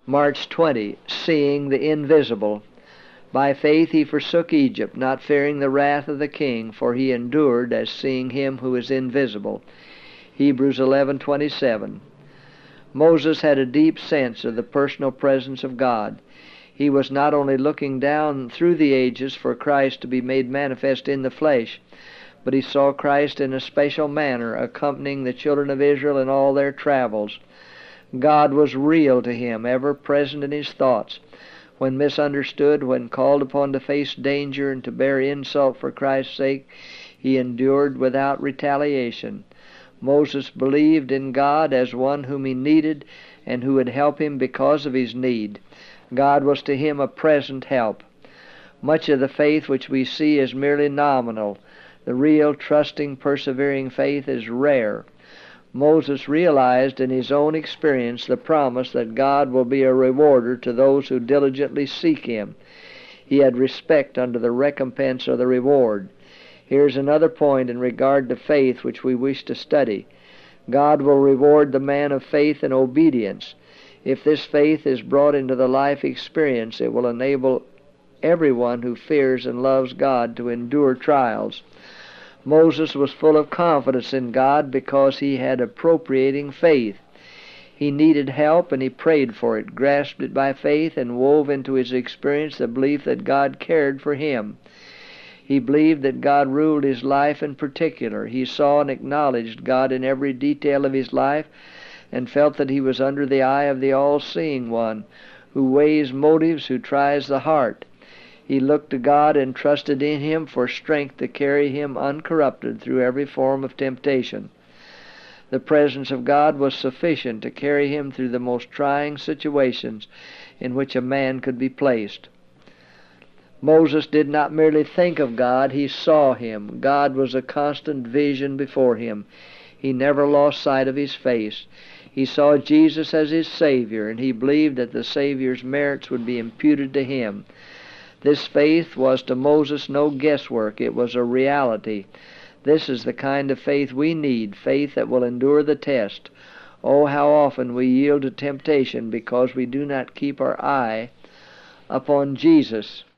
March 20. Seeing the invisible. By faith he forsook Egypt, not fearing the wrath of the king, for he endured as seeing him who is invisible. Hebrews 11:27. Moses had a deep sense of the personal presence of God. He was not only looking down through the ages for Christ to be made manifest in the flesh, but he saw Christ in a special manner accompanying the children of Israel in all their travels. God was real to him, ever present in his thoughts. When misunderstood, when called upon to face danger and to bear insult for Christ's sake, he endured without retaliation. Moses believed in God as one whom he needed and who would help him because of his need. God was to him a present help. Much of the faith which we see is merely nominal. The real, trusting, persevering faith is rare. Moses realized in his own experience the promise that God will be a rewarder to those who diligently seek him. He had respect unto the recompense of the reward. Here's another point in regard to faith which we wish to study. God will reward the man of faith and obedience. If this faith is brought into the life experience, it will enable everyone who fears and loves God to endure trials. Moses was full of confidence in God because he had appropriating faith. He needed help and he prayed for it, grasped it by faith, and wove into his experience the belief that God cared for him. He believed that God ruled his life in particular. He saw and acknowledged God in every detail of his life and felt that he was under the eye of the all-seeing one, who weighs motives, who tries the heart. He looked to God and trusted in him for strength to carry him uncorrupted through every form of temptation. The presence of God was sufficient to carry him through the most trying situations in which a man could be placed. Moses did not merely think of God, he saw him. God was a constant vision before him. He never lost sight of his face. He saw Jesus as his Savior, and he believed that the Savior's merits would be imputed to him. This faith was to Moses no guesswork. It was a reality. This is the kind of faith we need, faith that will endure the test. Oh, how often we yield to temptation because we do not keep our eye upon Jesus.